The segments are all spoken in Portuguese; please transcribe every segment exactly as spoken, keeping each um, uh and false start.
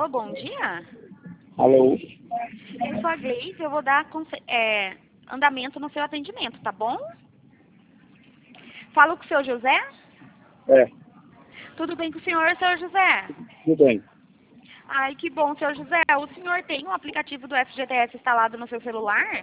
Alô, bom dia. Alô? Eu sou a Gleice, eu vou dar é, andamento no seu atendimento, tá bom? Falo com o seu José? É, Tudo bem com o senhor, seu José? tudo bem. Ai, que bom, seu José. O senhor tem um aplicativo do F G T S instalado no seu celular?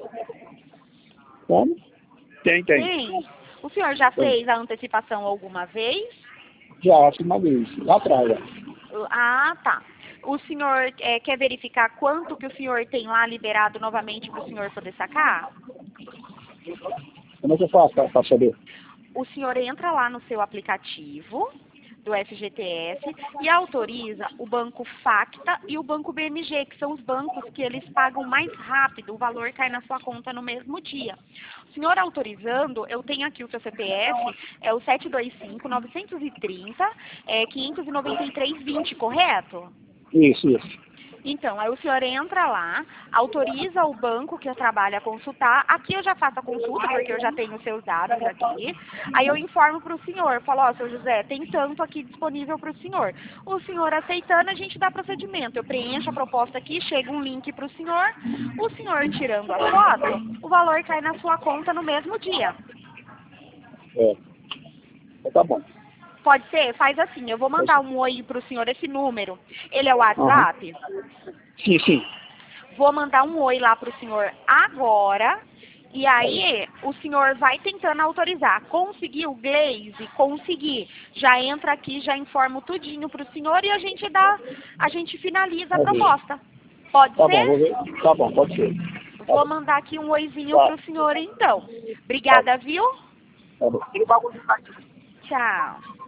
Como? Tem, tem. Tem. O senhor já Tem. fez a antecipação alguma vez? Já, fiz uma vez, lá atrás. já. Ah, tá. O senhor é, quer verificar quanto que o senhor tem lá liberado novamente para o senhor poder sacar? Como é que eu faço para saber? O senhor entra lá no seu aplicativo do F G T S e autoriza o banco Facta e o banco B M G, que são os bancos que eles pagam mais rápido, o valor cai na sua conta no mesmo dia. O senhor autorizando, eu tenho aqui o seu C P F, é o sete dois cinco, nove três zero, é, quinhentos e noventa e três, vinte, correto? Isso, isso. Então, aí o senhor entra lá, autoriza o banco que eu trabalho a consultar. Aqui eu já faço a consulta, porque eu já tenho os seus dados aqui. Aí eu informo para o senhor, falo, ó, seu José, tem tanto aqui disponível para o senhor. O senhor aceitando, a gente dá procedimento. Eu preencho a proposta aqui, chega um link para o senhor. O senhor tirando a foto, o valor cai na sua conta no mesmo dia. É. Então, tá bom. Pode ser? Faz assim, eu vou mandar um oi para o senhor, esse número. Ele é o Aham. WhatsApp? Sim, sim. Vou mandar um oi lá para o senhor agora. E aí, o senhor vai tentando autorizar. Conseguiu, Gleice? Conseguir. Já entra aqui, já informo tudinho para o senhor e a gente dá, a gente finaliza a Tá bom. proposta. Pode Tá bom, ser? vou ver. Tá bom, pode ser. Tá Vou bom. mandar aqui um oizinho Tá. para o senhor então. Obrigada, viu? Tá bom. Tchau.